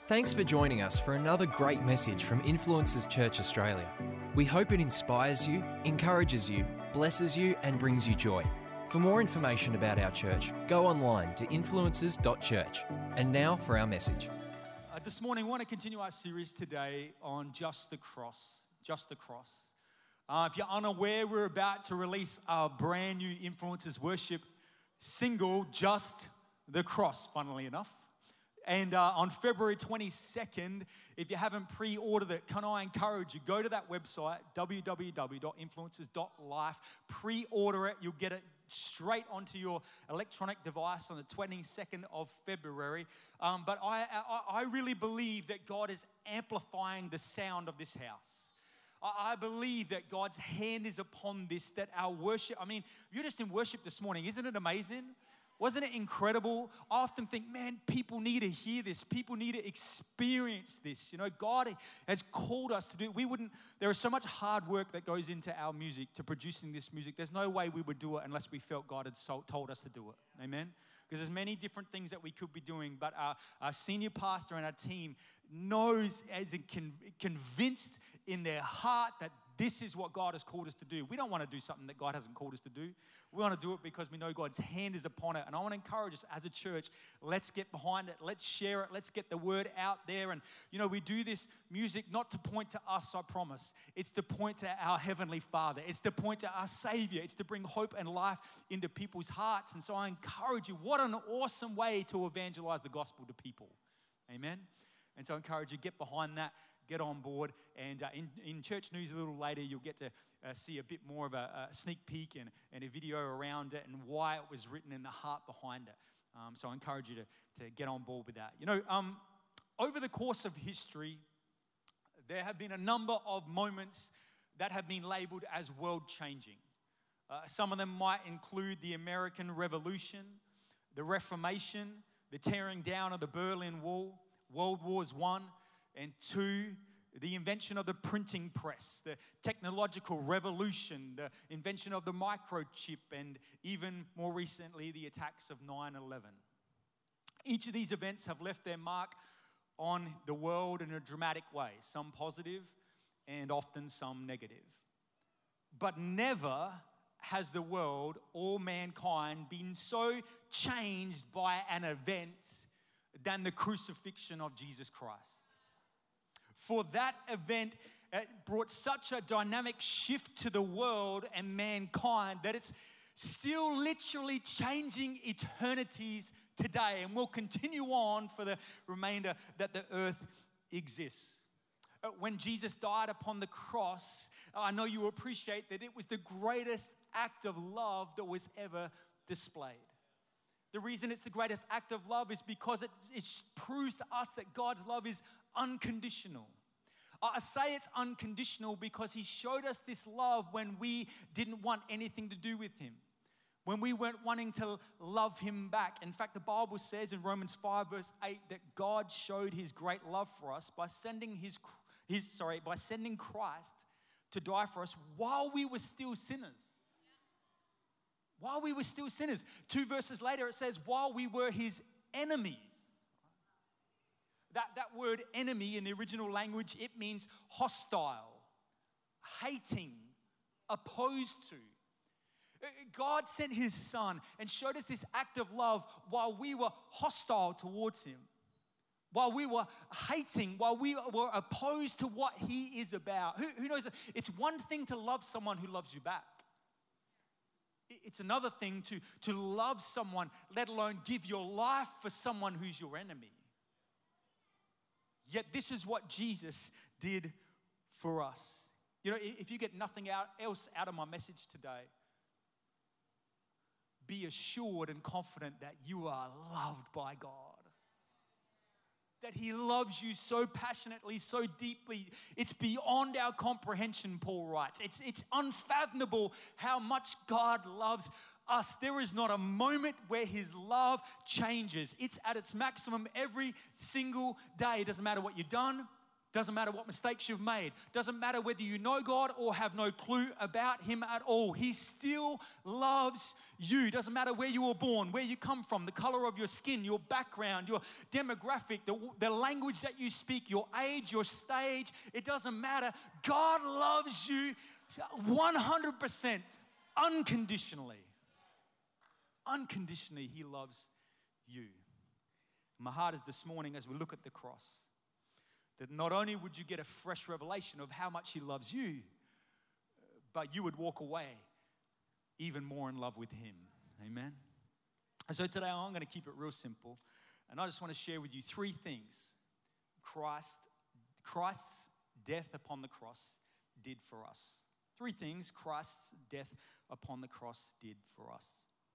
Thanks for joining us for another great message from Influencers Church Australia. We hope it inspires you, encourages you, blesses you, and brings you joy. For more information about our church, go online to influencers.church. And now for our message. This morning, I want to continue our series today on Just the Cross. Just the Cross. If you're unaware, we're about to release our brand new Influencers Worship single, Just the Cross, funnily enough. And on February 22nd, if you haven't pre-ordered it, can I encourage you, go to that website, www.influencers.life, pre-order it. You'll get it straight onto your electronic device on the 22nd of February. But I really believe that God is amplifying the sound of this house. I believe that God's hand is upon this, that our worship, you're just in worship this morning. Isn't it amazing? Wasn't it incredible? I often think, man, people need to hear this. People need to experience this. You know, God has called us to do it. There is so much hard work that goes into our music, to producing this music. There's no way we would do it unless we felt God had told us to do it. Amen? Because there's many different things that we could be doing, but our senior pastor and our team knows, as convinced in their heart, that this is what God has called us to do. We don't want to do something that God hasn't called us to do. We want to do it because we know God's hand is upon it. And I want to encourage us as a church, let's get behind it. Let's share it. Let's get the word out there. And, you know, we do this music not to point to us, I promise. It's to point to our Heavenly Father. It's to point to our Savior. It's to bring hope and life into people's hearts. And so I encourage you, what an awesome way to evangelize the gospel to people. Amen? And so I encourage you, get behind that. Get on board, and in church news a little later, you'll get to see a bit more of a sneak peek and a video around it and why it was written and the heart behind it. So I encourage you to get on board with that. You know, over the course of history, there have been a number of moments that have been labeled as world-changing. Some of them might include the American Revolution, the Reformation, the tearing down of the Berlin Wall, World Wars I and II, the invention of the printing press, the technological revolution, the invention of the microchip, and even more recently, the attacks of 9/11. Each of these events have left their mark on the world in a dramatic way, some positive and often some negative. But never has the world or mankind been so changed by an event than the crucifixion of Jesus Christ. For that event brought such a dynamic shift to the world and mankind that it's still literally changing eternities today, and will continue on for the remainder that the earth exists. When Jesus died upon the cross, I know you appreciate that it was the greatest act of love that was ever displayed. The reason it's the greatest act of love is because it proves to us that God's love is unconditional. I say it's unconditional because He showed us this love when we didn't want anything to do with Him, when we weren't wanting to love Him back. In fact, the Bible says in Romans 5 verse 8 that God showed His great love for us by sending by sending Christ to die for us while we were still sinners. While we were still sinners. 2 verses later it says, while we were His enemies. That word enemy in the original language, it means hostile, hating, opposed to. God sent His Son and showed us this act of love while we were hostile towards Him, while we were hating, while we were opposed to what He is about. Who knows? It's one thing to love someone who loves you back. It's another thing to love someone, let alone give your life for someone who's your enemy. Yet this is what Jesus did for us. You know, if you get nothing else out of my message today, be assured and confident that you are loved by God. That He loves you so passionately, so deeply. It's beyond our comprehension, Paul writes. It's unfathomable how much God loves us. There is not a moment where His love changes. It's at its maximum every single day. It doesn't matter what you've done. Doesn't matter what mistakes you've made. Doesn't matter whether you know God or have no clue about Him at all. He still loves you. Doesn't matter where you were born, where you come from, the color of your skin, your background, your demographic, the language that you speak, your age, your stage. It doesn't matter. God loves you 100%, unconditionally. Unconditionally, He loves you. My heart is this morning as we look at the cross, that not only would you get a fresh revelation of how much He loves you, but you would walk away even more in love with Him. Amen? And so today I'm going to keep it real simple. And I just want to share with you 3 things Christ's death upon the cross did for us. 3 things Christ's death upon the cross did for us.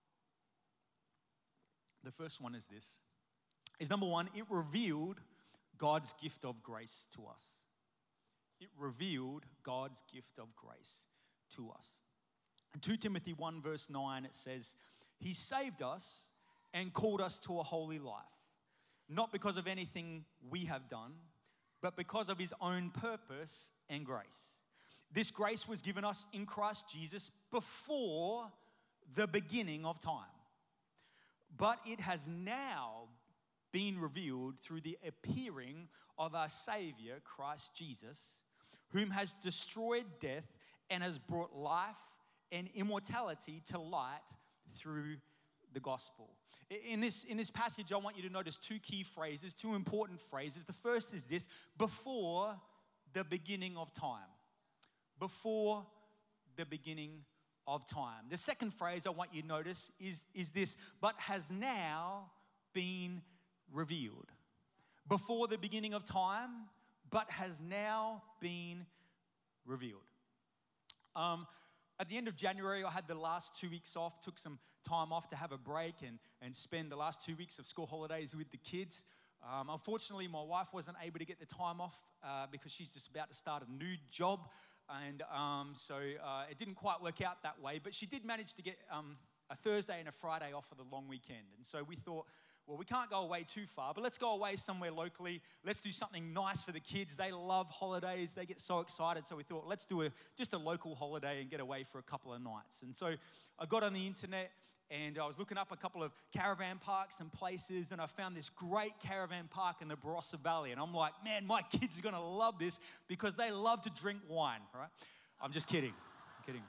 The first one is this. Is number 1, it revealed God's gift of grace to us. It revealed God's gift of grace to us. In 2 Timothy 1 verse 9 it says, He saved us and called us to a holy life, not because of anything we have done, but because of His own purpose and grace. This grace was given us in Christ Jesus before the beginning of time. But it has now been revealed through the appearing of our Savior, Christ Jesus, whom has destroyed death and has brought life and immortality to light through the gospel. In this passage, I want you to notice 2 key phrases, 2 important phrases. The first is this: before the beginning of time. Before the beginning of time. The second phrase I want you to notice is this: but has now been revealed. Before the beginning of time, but has now been revealed. At the end of January, I had the last 2 weeks off, took some time off to have a break and spend the last 2 weeks of school holidays with the kids. Unfortunately, my wife wasn't able to get the time off because she's just about to start a new job. And so it didn't quite work out that way. But she did manage to get a Thursday and a Friday off for the long weekend. And so we thought, well, we can't go away too far, but let's go away somewhere locally. Let's do something nice for the kids. They love holidays. They get so excited. So we thought, let's do just a local holiday and get away for a couple of nights. And so I got on the internet and I was looking up a couple of caravan parks and places, and I found this great caravan park in the Barossa Valley. And I'm like, man, my kids are going to love this because they love to drink wine, right? I'm just kidding. I'm kidding.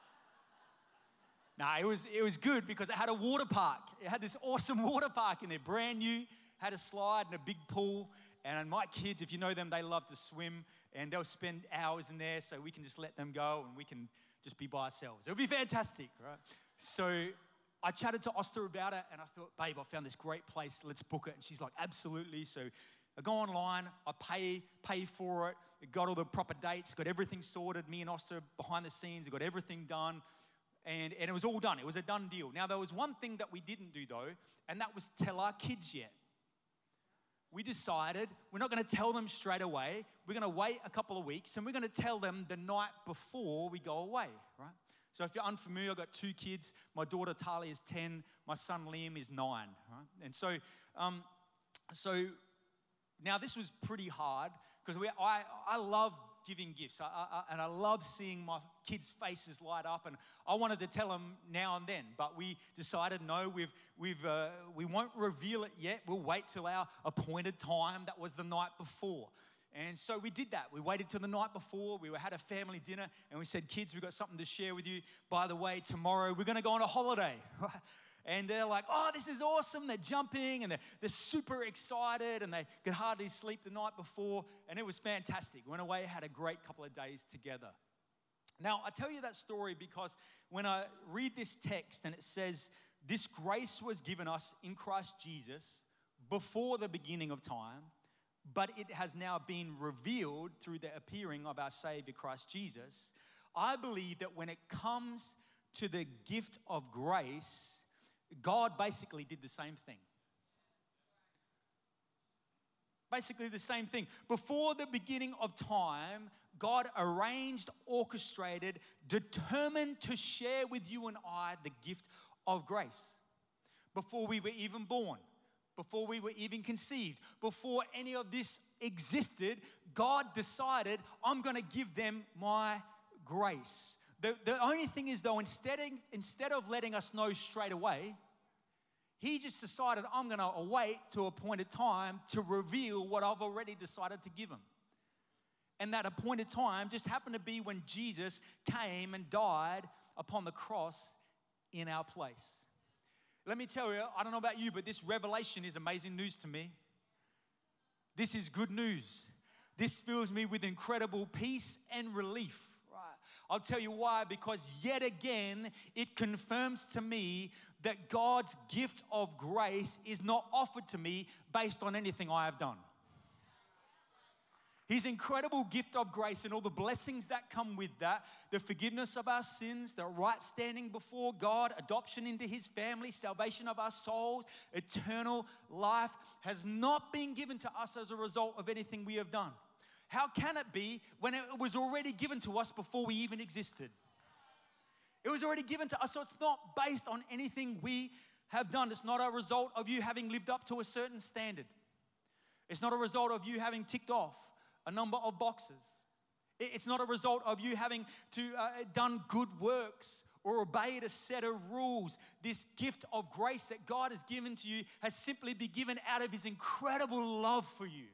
No, it was good because it had a water park. It had this awesome water park in there, brand new, had a slide and a big pool. And my kids, if you know them, they love to swim, and they'll spend hours in there, so we can just let them go and we can just be by ourselves. It'll be fantastic, right? So I chatted to Oster about it, and I thought, babe, I found this great place. Let's book it. And she's like, absolutely. So I go online, I pay for it. It got all the proper dates, got everything sorted. Me and Oster behind the scenes, got everything done. And it was all done. It was a done deal. Now, there was one thing that we didn't do, though, and that was tell our kids yet. We decided we're not going to tell them straight away. We're going to wait a couple of weeks, and we're going to tell them the night before we go away, right? So if you're unfamiliar, I've got 2 kids. My daughter, Talia, is 10. My son, Liam, is 9, right? And so now this was pretty hard because I love giving gifts. And I love seeing my kids' faces light up, and I wanted to tell them now and then, but we decided no, we won't reveal it yet. We'll wait till our appointed time. That was the night before. And so we did that. We waited till the night before. We had a family dinner, and we said, kids, we've got something to share with you. By the way, tomorrow we're going to go on a holiday. And they're like, oh, this is awesome. They're jumping and they're super excited, and they could hardly sleep the night before. And it was fantastic. Went away, had a great couple of days together. Now, I tell you that story because when I read this text and it says, this grace was given us in Christ Jesus before the beginning of time, but it has now been revealed through the appearing of our Savior, Christ Jesus. I believe that when it comes to the gift of grace, God basically did the same thing. Basically the same thing. Before the beginning of time, God arranged, orchestrated, determined to share with you and I the gift of grace. Before we were even born, before we were even conceived, before any of this existed, God decided, I'm going to give them my grace. The only thing is, though, instead of letting us know straight away, he just decided, I'm going to wait to appointed time to reveal what I've already decided to give him. And that appointed time just happened to be when Jesus came and died upon the cross in our place. Let me tell you, I don't know about you, but this revelation is amazing news to me. This is good news. This fills me with incredible peace and relief. I'll tell you why, because yet again, it confirms to me that God's gift of grace is not offered to me based on anything I have done. His incredible gift of grace and all the blessings that come with that, the forgiveness of our sins, the right standing before God, adoption into his family, salvation of our souls, eternal life, has not been given to us as a result of anything we have done. How can it be when it was already given to us before we even existed? It was already given to us, so it's not based on anything we have done. It's not a result of you having lived up to a certain standard. It's not a result of you having ticked off a number of boxes. It's not a result of you having to done good works or obeyed a set of rules. This gift of grace that God has given to you has simply been given out of his incredible love for you.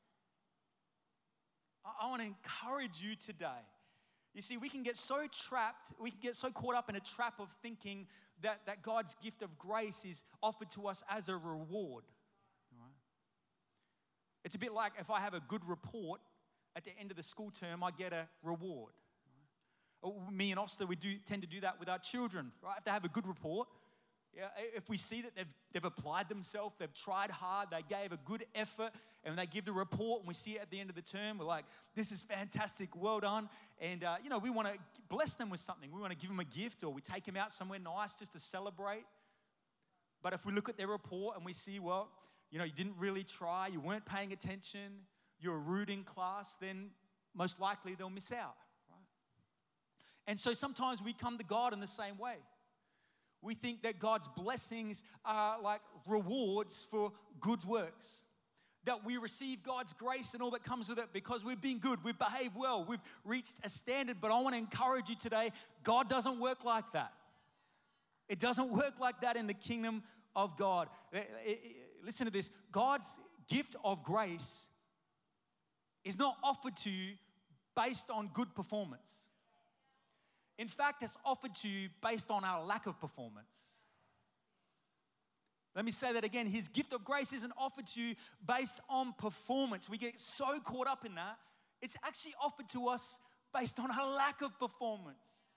I want to encourage you today. You see, we can get so trapped, we can get so caught up in a trap of thinking that God's gift of grace is offered to us as a reward. Right? It's a bit like if I have a good report at the end of the school term, I get a reward. Right? Me and Oster, we tend to do that with our children. Right? If they have a good report, if we see that they've applied themselves, they've tried hard, they gave a good effort, and they give the report, and we see it at the end of the term, we're like, this is fantastic, well done. And, we want to bless them with something. We want to give them a gift, or we take them out somewhere nice just to celebrate. But if we look at their report and we see, well, you didn't really try, you weren't paying attention, you're rude in class, then most likely they'll miss out. Right? And so sometimes we come to God in the same way. We think that God's blessings are like rewards for good works. That we receive God's grace and all that comes with it because we've been good, we've behaved well, we've reached a standard. But I want to encourage you today, God doesn't work like that. It doesn't work like that in the kingdom of God. Listen to this. God's gift of grace is not offered to you based on good performance. In fact, it's offered to you based on our lack of performance. Let me say that again. His gift of grace isn't offered to you based on performance. We get so caught up in that. It's actually offered to us based on our lack of performance.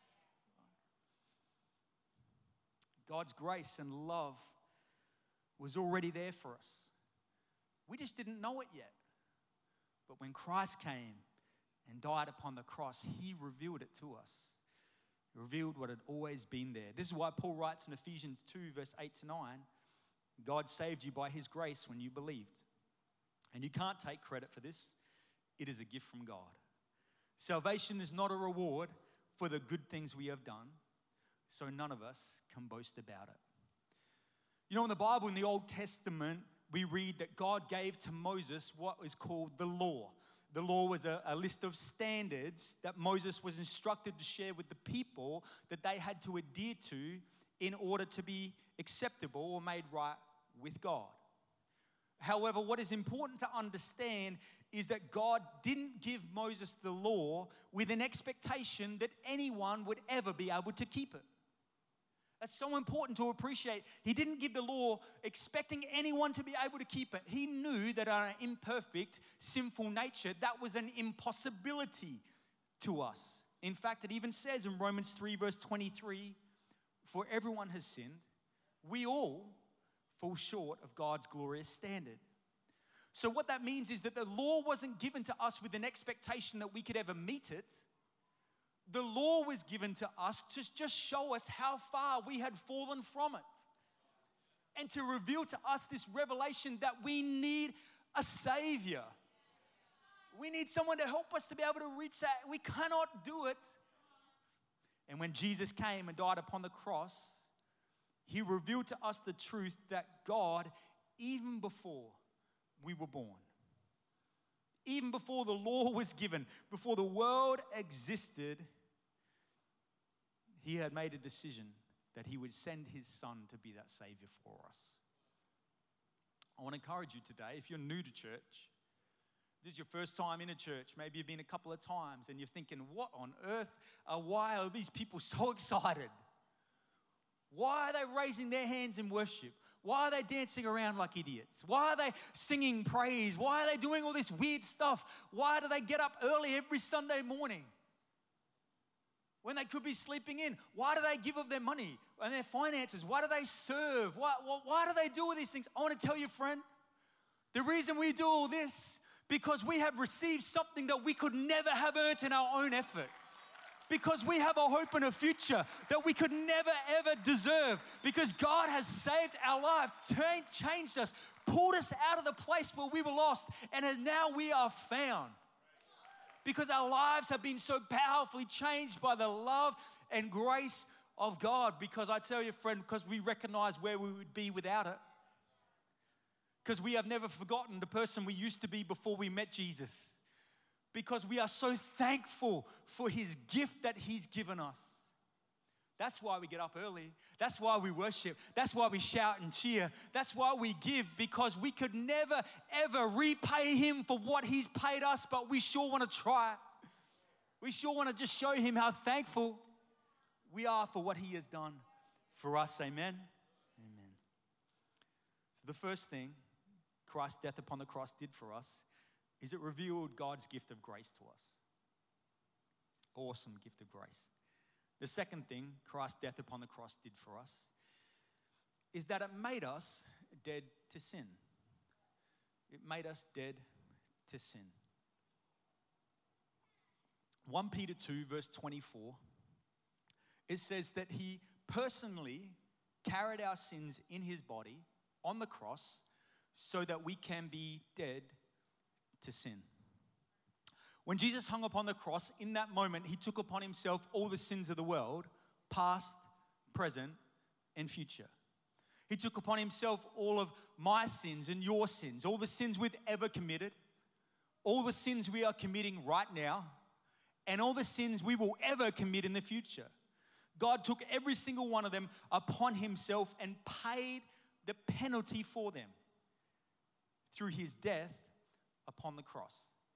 God's grace and love was already there for us. We just didn't know it yet. But when Christ came and died upon the cross, he revealed it to us. He revealed what had always been there. This is why Paul writes in Ephesians 2, verse 8 to 9, God saved you by his grace when you believed. And you can't take credit for this. It is a gift from God. Salvation is not a reward for the good things we have done, so none of us can boast about it. In the Bible, in the Old Testament, we read that God gave to Moses what is called the law. The law was a list of standards that Moses was instructed to share with the people that they had to adhere to in order to be acceptable or made right with God. However, what is important to understand is that God didn't give Moses the law with an expectation that anyone would ever be able to keep it. That's so important to appreciate. He didn't give the law expecting anyone to be able to keep it. He knew that our imperfect, sinful nature, that was an impossibility to us. In fact, it even says in Romans 3, verse 23, for everyone has sinned, we all fall short of God's glorious standard. So what that means is that the law wasn't given to us with an expectation that we could ever meet it. The law was given to us to just show us how far we had fallen from it. And to reveal to us this revelation that we need a Savior. We need someone to help us to be able to reach that. We cannot do it. And when Jesus came and died upon the cross, he revealed to us the truth that God, even before we were born, Even before the law was given, before the world existed, he had made a decision that he would send his son to be that Savior for us. I want to encourage you today, if you're new to church, this is your first time in a church, maybe you've been a couple of times, and you're thinking, what on earth, why are these people so excited? Why are they raising their hands in worship? Why are they dancing around like idiots? Why are they singing praise? Why are they doing all this weird stuff? Why do they get up early every Sunday morning when they could be sleeping in? Why do they give of their money and their finances? Why do they serve? Why do they do all these things? I want to tell you, friend, the reason we do all this, because we have received something that we could never have earned in our own effort. Because we have a hope and a future that we could never, ever deserve. Because God has saved our life, changed us, pulled us out of the place where we were lost, and now we are found. Because our lives have been so powerfully changed by the love and grace of God. Because I tell you, friend, because we recognize where we would be without it. Because we have never forgotten the person we used to be before we met Jesus. Because we are so thankful for his gift that he's given us. That's why we get up early. That's why we worship. That's why we shout and cheer. That's why we give, because we could never, ever repay him for what he's paid us, but we sure want to try. We sure want to just show him how thankful we are for what he has done for us. Amen? Amen. So the first thing Christ's death upon the cross did for us is it revealed God's gift of grace to us. Awesome gift of grace. The second thing Christ's death upon the cross did for us is that it made us dead to sin. It made us dead to sin. 1 Peter 2 verse 24, it says that he personally carried our sins in his body on the cross so that we can be dead to sin. When Jesus hung upon the cross, in that moment, he took upon himself all the sins of the world, past, present, and future. He took upon himself all of my sins and your sins, all the sins we've ever committed, all the sins we are committing right now, and all the sins we will ever commit in the future. God took every single one of them upon himself and paid the penalty for them through his death upon the cross.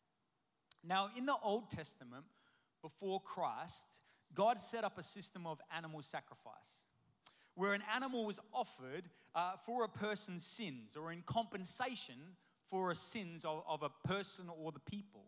Now, in the Old Testament, before Christ, God set up a system of animal sacrifice, where an animal was offered for a person's sins, or in compensation for the sins of a person or the people.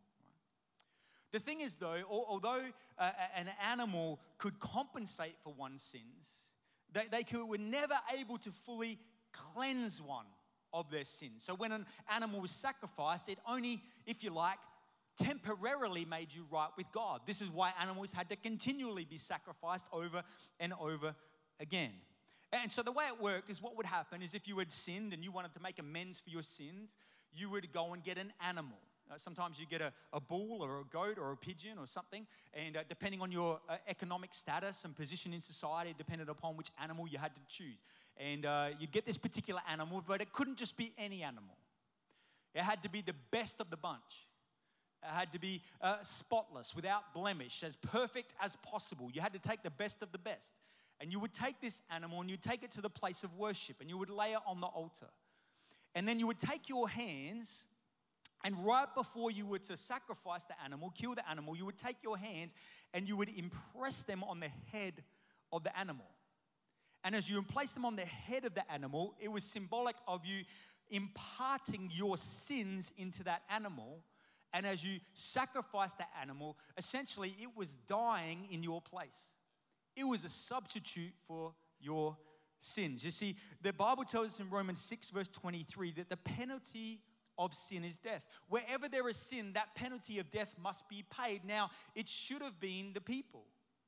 The thing is, though, although an animal could compensate for one's sins, they were never able to fully cleanse one of their sins. So when an animal was sacrificed, it only, if you like, temporarily made you right with God. This is why animals had to continually be sacrificed over and over again. And so the way it worked is, what would happen is, if you had sinned and you wanted to make amends for your sins, you would go and get an animal. Sometimes you get a bull or a goat or a pigeon or something, and depending on your economic status and position in society, it depended upon which animal you had to choose. And you'd get this particular animal, but it couldn't just be any animal. It had to be the best of the bunch. It had to be spotless, without blemish, as perfect as possible. You had to take the best of the best. And you would take this animal and you'd take it to the place of worship, and you would lay it on the altar. And then you would take your hands, and right before you were to sacrifice the animal, kill the animal, you would take your hands and you would impress them on the head of the animal. And as you place them on the head of the animal, it was symbolic of you imparting your sins into that animal. And as you sacrificed the animal, essentially it was dying in your place. It was a substitute for your sins. You see, the Bible tells us in Romans 6 verse 23 that the penalty of sin is death. Wherever there is sin, that penalty of death must be paid. Now, it should have been the people.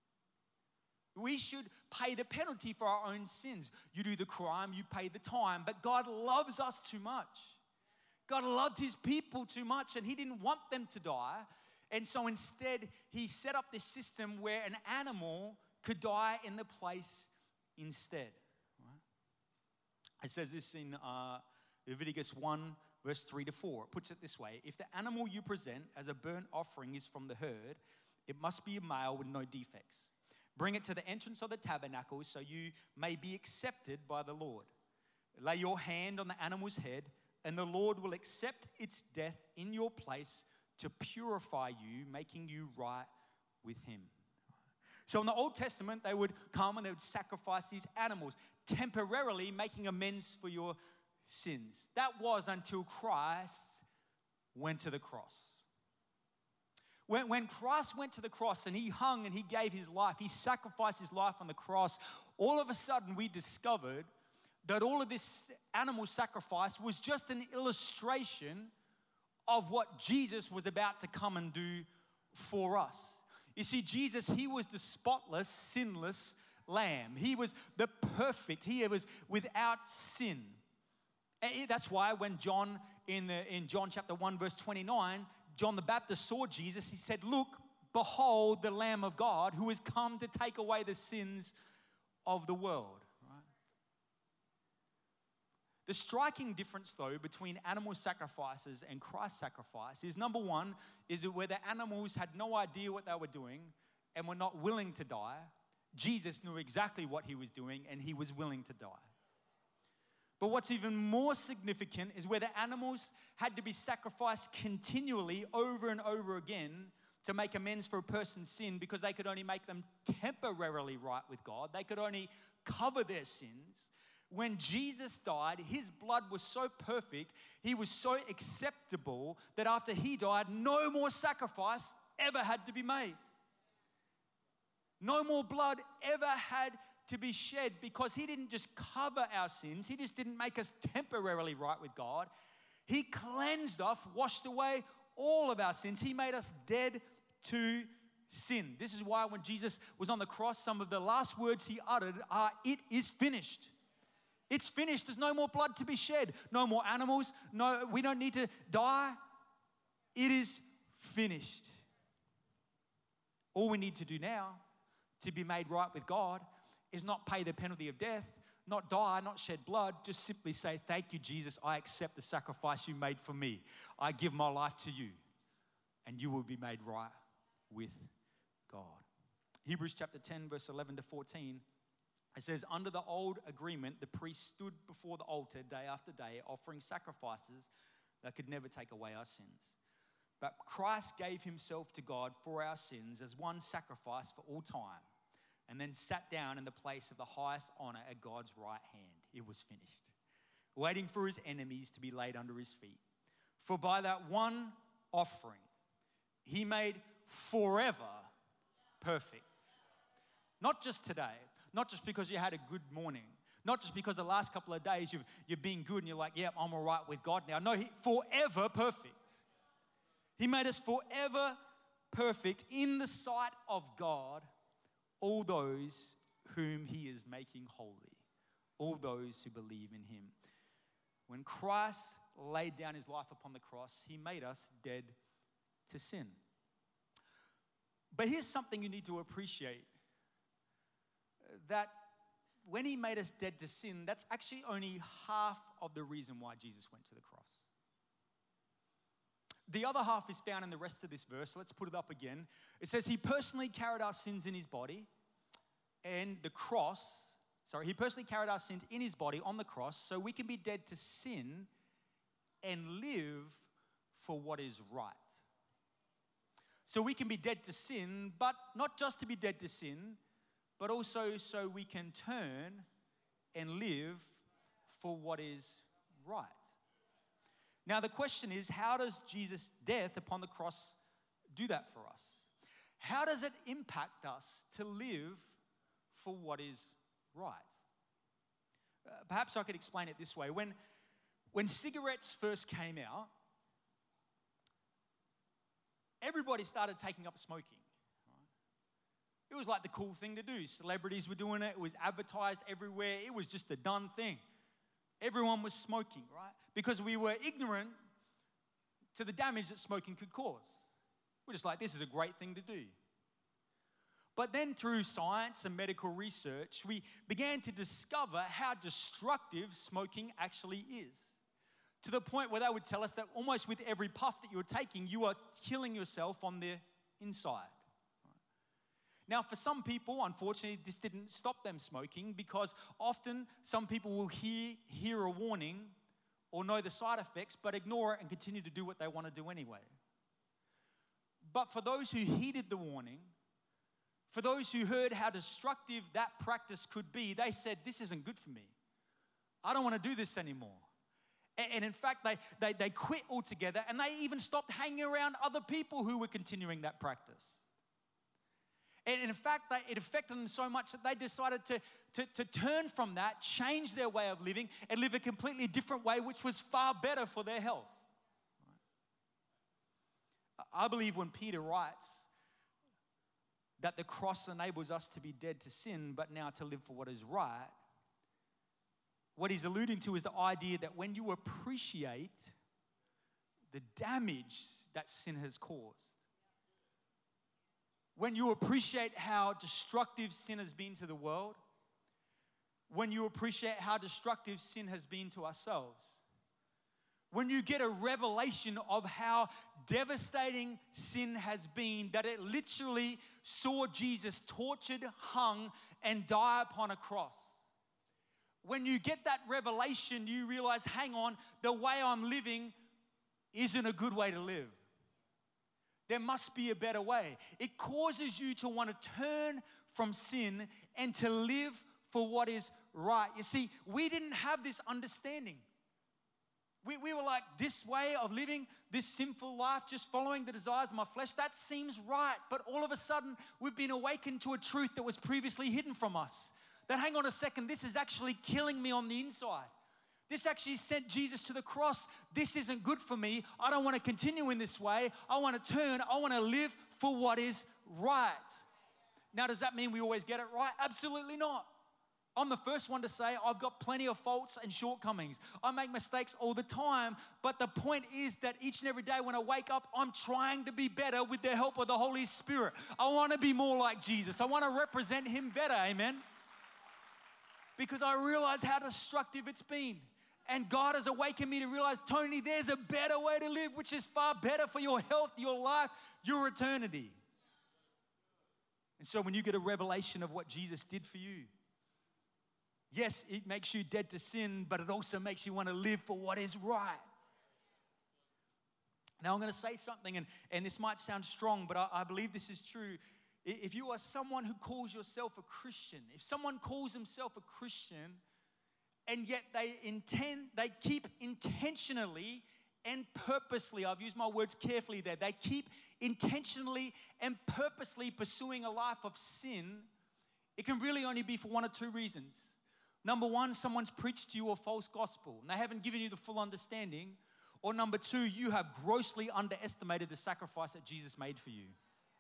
We should pay the penalty for our own sins. You do the crime, you pay the time. But God loves us too much. God loved his people too much, and he didn't want them to die. And so instead, he set up this system where an animal could die in the place instead. Right? It says this in Leviticus 1 verse 3 to 4. It puts it this way: if the animal you present as a burnt offering is from the herd, it must be a male with no defects. Bring it to the entrance of the tabernacle so you may be accepted by the Lord. Lay your hand on the animal's head, and the Lord will accept its death in your place to purify you, making you right with him. So in the Old Testament, they would come and they would sacrifice these animals, temporarily making amends for your sins. That was until Christ went to the cross. When Christ went to the cross and he hung and he gave his life, he sacrificed his life on the cross, all of a sudden we discovered that all of this animal sacrifice was just an illustration of what Jesus was about to come and do for us. You see, Jesus, he was the spotless, sinless lamb. He was the perfect. He was without sin. And that's why when John, in John chapter 1, verse 29, John the Baptist saw Jesus, he said, "Look, behold the Lamb of God who has come to take away the sins of the world." Right? The striking difference, though, between animal sacrifices and Christ's sacrifice is, number one, is that where the animals had no idea what they were doing and were not willing to die, Jesus knew exactly what he was doing and he was willing to die. But what's even more significant is where the animals had to be sacrificed continually over and over again to make amends for a person's sin, because they could only make them temporarily right with God. They could only cover their sins. When Jesus died, his blood was so perfect, he was so acceptable, that after he died, no more sacrifice ever had to be made. No more blood ever had to be shed, because he didn't just cover our sins. He just didn't make us temporarily right with God. He cleansed us, washed away all of our sins. He made us dead to sin. This is why when Jesus was on the cross, some of the last words he uttered are, "It is finished." It's finished. There's no more blood to be shed. No more animals. No, we don't need to die. It is finished. All we need to do now to be made right with God is not pay the penalty of death, not die, not shed blood. Just simply say, "Thank you, Jesus. I accept the sacrifice you made for me. I give my life to you." And you will be made right with God. Hebrews chapter 10, verse 11 to 14. It says, "Under the old agreement, the priest stood before the altar day after day, offering sacrifices that could never take away our sins. But Christ gave himself to God for our sins as one sacrifice for all time, and then sat down in the place of the highest honor at God's right hand." It was finished. Waiting for his enemies to be laid under his feet. For by that one offering, he made forever perfect. Not just today, not just because you had a good morning, not just because the last couple of days you've been good and you're like, "Yeah, I'm all right with God now." No, forever perfect. He made us forever perfect in the sight of God, all those whom he is making holy, all those who believe in him. When Christ laid down his life upon the cross, he made us dead to sin. But here's something you need to appreciate, that when he made us dead to sin, that's actually only half of the reason why Jesus went to the cross. The other half is found in the rest of this verse. So let's put it up again. It says he personally carried our sins in his body, and he personally carried our sins in his body on the cross, so we can be dead to sin and live for what is right. So we can be dead to sin, but not just to be dead to sin, but also so we can turn and live for what is right. Now the question is, how does Jesus' death upon the cross do that for us? How does it impact us to live for what is right? Perhaps I could explain it this way. When cigarettes first came out, everybody started taking up smoking. It was like the cool thing to do. Celebrities were doing it. It was advertised everywhere. It was just the done thing. Everyone was smoking, right? Because we were ignorant to the damage that smoking could cause. We're just like, this is a great thing to do. But then through science and medical research, we began to discover how destructive smoking actually is. to the point where they would tell us that almost with every puff that you were taking, you are killing yourself on the inside. Now, for some people, unfortunately, this didn't stop them smoking, because often some people will hear a warning or know the side effects, but ignore it and continue to do what they want to do anyway. But for those who heeded the warning, for those who heard how destructive that practice could be, they said, this isn't good for me. I don't want to do this anymore. And in fact, they quit altogether, and they even stopped hanging around other people who were continuing that practice. And in fact, it affected them so much that they decided to turn from that, change their way of living, and live a completely different way, which was far better for their health. I believe when Peter writes that the cross enables us to be dead to sin, but now to live for what is right, what he's alluding to is the idea that when you appreciate the damage that sin has caused, when you appreciate how destructive sin has been to the world, when you appreciate how destructive sin has been to ourselves, when you get a revelation of how devastating sin has been, that it literally saw Jesus tortured, hung, and die upon a cross. When you get that revelation, you realize, hang on, the way I'm living isn't a good way to live. There must be a better way. It causes you to want to turn from sin and to live for what is right. You see, we didn't have this understanding. We were like, this way of living, this sinful life, just following the desires of my flesh, that seems right. But all of a sudden, we've been awakened to a truth that was previously hidden from us. That, hang on a second, this is actually killing me on the inside. This actually sent Jesus to the cross. This isn't good for me. I don't want to continue in this way. I want to turn. I want to live for what is right. Now, does that mean we always get it right? Absolutely not. I'm the first one to say I've got plenty of faults and shortcomings. I make mistakes all the time, but the point is that each and every day when I wake up, I'm trying to be better with the help of the Holy Spirit. I want to be more like Jesus. I want to represent Him better, amen? Because I realize how destructive it's been. And God has awakened me to realize, Tony, there's a better way to live, which is far better for your health, your life, your eternity. And so when you get a revelation of what Jesus did for you, yes, it makes you dead to sin, but it also makes you want to live for what is right. Now I'm going to say something, and this might sound strong, but I believe this is true. If you are someone who calls yourself a Christian, if someone calls himself a Christian, and yet they keep intentionally and purposely, I've used my words carefully there, they keep intentionally and purposely pursuing a life of sin, it can really only be for one or two reasons. Number one, someone's preached to you a false gospel and they haven't given you the full understanding. Or number two, you have grossly underestimated the sacrifice that Jesus made for you.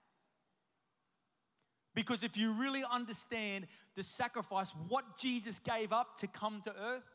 Because if you really understand the sacrifice, what Jesus gave up to come to earth,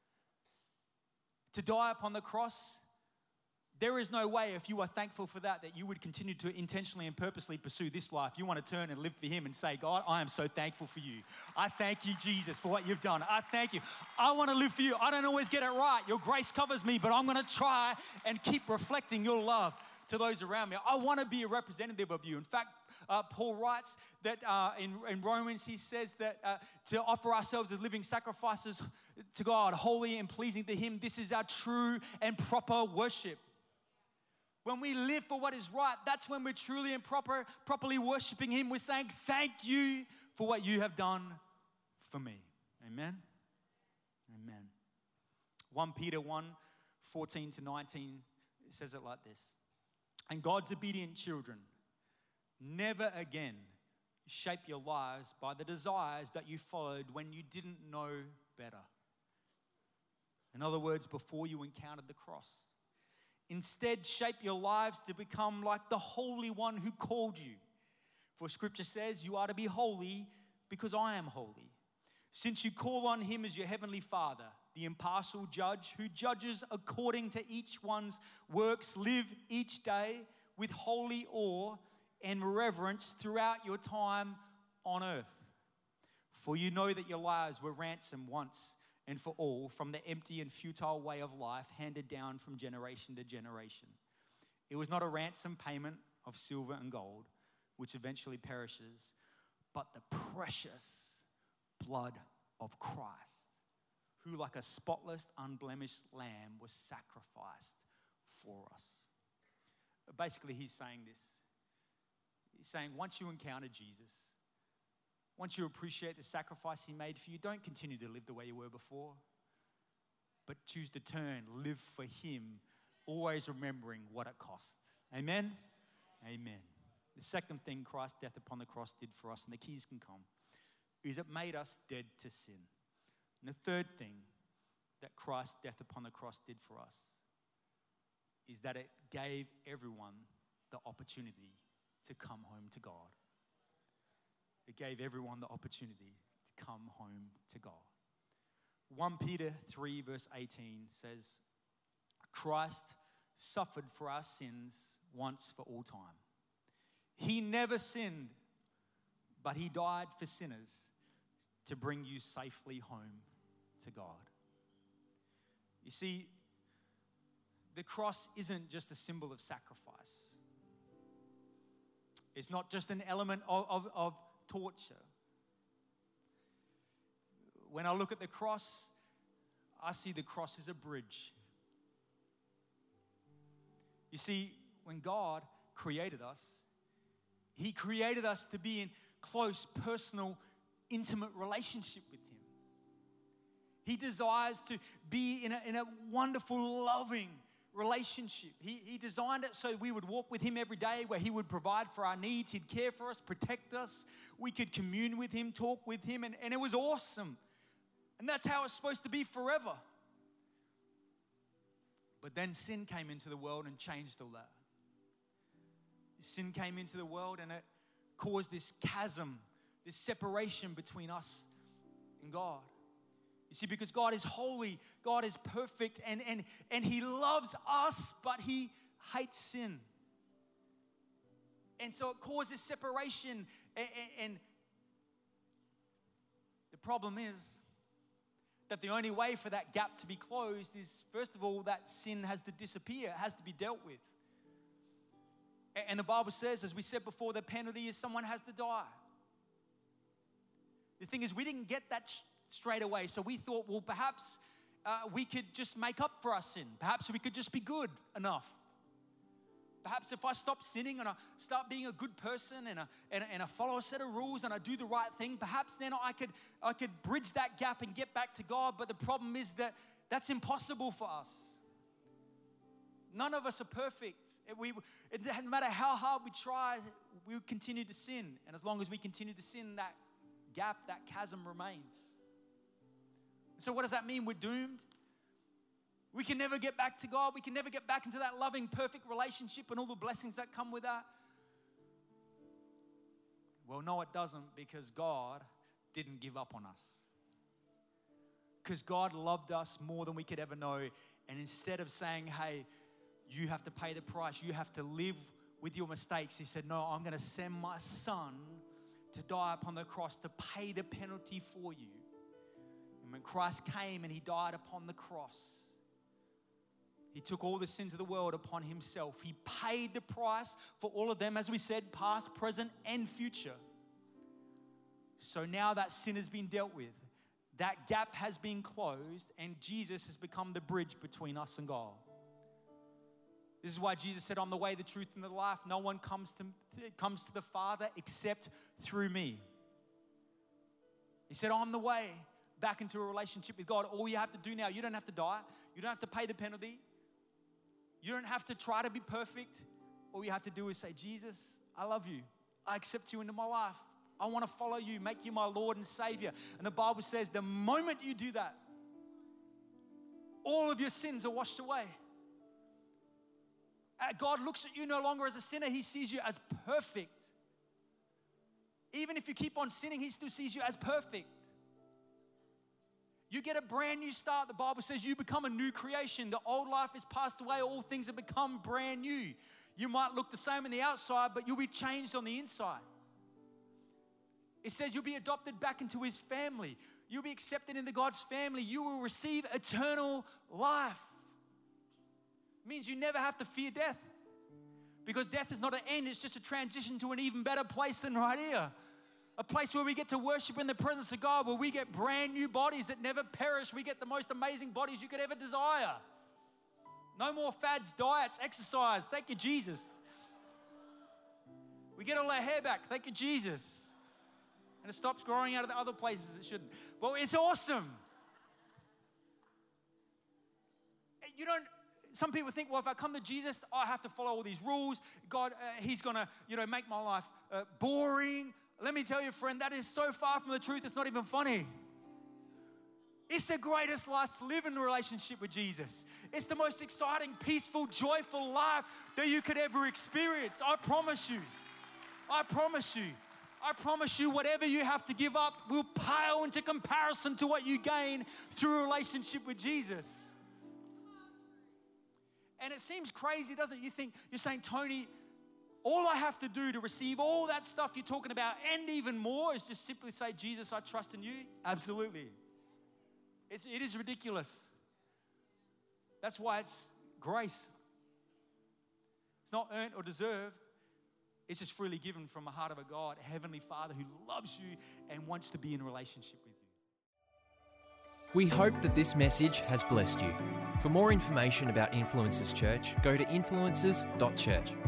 to die upon the cross, there is no way, if you are thankful for that you would continue to intentionally and purposely pursue this life. You want to turn and live for Him and say, God, I am so thankful for you. I thank you, Jesus, for what you've done. I thank you. I want to live for you. I don't always get it right. Your grace covers me, but I'm going to try and keep reflecting your love to those around me. I want to be a representative of you. In fact, Paul writes that in Romans, he says that to offer ourselves as living sacrifices to God, holy and pleasing to Him, this is our true and proper worship. When we live for what is right, that's when we're truly and properly worshiping Him. We're saying, thank you for what you have done for me. Amen? Amen. 1 Peter 1:14-19 says it like this. And God's obedient children, never again shape your lives by the desires that you followed when you didn't know better. In other words, before you encountered the cross. Instead, shape your lives to become like the Holy One who called you. For Scripture says you are to be holy because I am holy. Since you call on Him as your heavenly Father, the impartial judge who judges according to each one's works, live each day with holy awe and reverence throughout your time on earth. For you know that your lives were ransomed once and for all from the empty and futile way of life handed down from generation to generation. It was not a ransom payment of silver and gold, which eventually perishes, but the precious blood of Christ, who like a spotless, unblemished lamb was sacrificed for us. Basically, he's saying this. He's saying once you encounter Jesus, once you appreciate the sacrifice he made for you, don't continue to live the way you were before, but choose to turn, live for him, always remembering what it costs. Amen? Amen. The second thing Christ's death upon the cross did for us, and the keys can come, is it made us dead to sin. And the third thing that Christ's death upon the cross did for us is that it gave everyone the opportunity to come home to God. It gave everyone the opportunity to come home to God. 1 Peter 3 verse 18 says, Christ suffered for our sins once for all time. He never sinned, but he died for sinners to bring you safely home to God. You see, the cross isn't just a symbol of sacrifice. It's not just an element of torture. When I look at the cross, I see the cross as a bridge. You see, when God created us, he created us to be in close, personal, intimate relationship with him. He desires to be in a wonderful, loving relationship. He designed it so we would walk with him every day, where he would provide for our needs. He'd care for us, protect us. We could commune with him, talk with him, and it was awesome. And that's how it's supposed to be forever. But then sin came into the world and changed all that. Sin came into the world and it caused this chasm, this separation between us and God. You see, because God is holy, God is perfect, and he loves us, but he hates sin. And so it causes separation. And the problem is that the only way for that gap to be closed is, first of all, that sin has to disappear. It has to be dealt with. And the Bible says, as we said before, the penalty is someone has to die. The thing is, we didn't get that straight away. So we thought, well, perhaps we could just make up for our sin. Perhaps we could just be good enough. Perhaps if I stop sinning and I start being a good person and I follow a set of rules and I do the right thing, perhaps then I could bridge that gap and get back to God. But the problem is that that's impossible for us. None of us are perfect. It doesn't matter how hard we try, we continue to sin. And as long as we continue to sin, that gap, that chasm remains. So what does that mean? We're doomed. We can never get back to God. We can never get back into that loving, perfect relationship and all the blessings that come with that. Well, no, it doesn't, because God didn't give up on us. Because God loved us more than we could ever know. And instead of saying, hey, you have to pay the price, you have to live with your mistakes, he said, no, I'm going to send my son to die upon the cross to pay the penalty for you. And when Christ came and he died upon the cross, he took all the sins of the world upon himself. He paid the price for all of them, as we said, past, present, and future. So now that sin has been dealt with. That gap has been closed, and Jesus has become the bridge between us and God. This is why Jesus said, I'm the way, the truth, and the life. No one comes to the Father except through me. He said, I'm the way back into a relationship with God. All you have to do now, you don't have to die. You don't have to pay the penalty. You don't have to try to be perfect. All you have to do is say, Jesus, I love you. I accept you into my life. I want to follow you, make you my Lord and Savior. And the Bible says the moment you do that, all of your sins are washed away. God looks at you no longer as a sinner. He sees you as perfect. Even if you keep on sinning, he still sees you as perfect. You get a brand new start. The Bible says you become a new creation. The old life is passed away. All things have become brand new. You might look the same on the outside, but you'll be changed on the inside. It says you'll be adopted back into his family. You'll be accepted into God's family. You will receive eternal life. It means you never have to fear death. Because death is not an end, it's just a transition to an even better place than right here. A place where we get to worship in the presence of God, where we get brand new bodies that never perish. We get the most amazing bodies you could ever desire. No more fads, diets, exercise. Thank you, Jesus. We get all our hair back. Thank you, Jesus. And it stops growing out of the other places it shouldn't. Well, it's awesome. Some people think, well, if I come to Jesus, I have to follow all these rules. God, He's going to, make my life boring. Let me tell you, friend, that is so far from the truth, it's not even funny. It's the greatest life to live in a relationship with Jesus. It's the most exciting, peaceful, joyful life that you could ever experience. I promise you. I promise you. I promise you, whatever you have to give up will pale into comparison to what you gain through a relationship with Jesus. And it seems crazy, doesn't it? You're saying, Tony, all I have to do to receive all that stuff you're talking about and even more is just simply say, Jesus, I trust in you? Absolutely. It is ridiculous. That's why it's grace. It's not earned or deserved. It's just freely given from the heart of a God, a Heavenly Father who loves you and wants to be in a relationship with you. We hope that this message has blessed you. For more information about Influencers Church, go to influencers.church.